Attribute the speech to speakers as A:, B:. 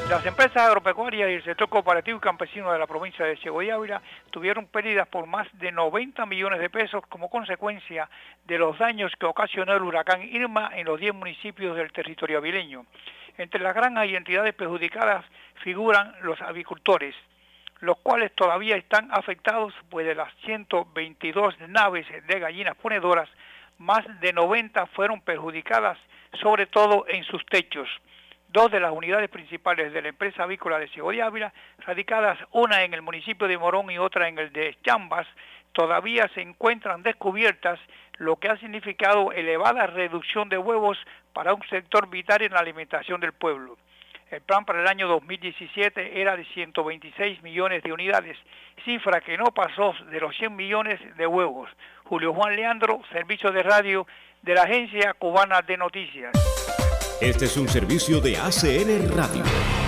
A: Las empresas agropecuarias y el sector cooperativo y campesino de la provincia de Ciego de Ávila tuvieron pérdidas por más de 90 millones de pesos como consecuencia de los daños que ocasionó el huracán Irma en los 10 municipios del territorio avileño. Entre las granjas y entidades perjudicadas figuran los avicultores, los cuales todavía están afectados, pues de las 122 naves de gallinas ponedoras, más de 90 fueron perjudicadas, sobre todo en sus techos. Dos de las unidades principales de la empresa avícola de Ciego de Ávila, radicadas una en el municipio de Morón y otra en el de Chambas, todavía se encuentran descubiertas, lo que ha significado elevada reducción de huevos para un sector vital en la alimentación del pueblo. El plan para el año 2017 era de 126 millones de unidades, cifra que no pasó de los 100 millones de huevos. Julio Juan Leandro, Servicio de Radio de la Agencia Cubana de Noticias.
B: Este es un servicio de ACN Radio.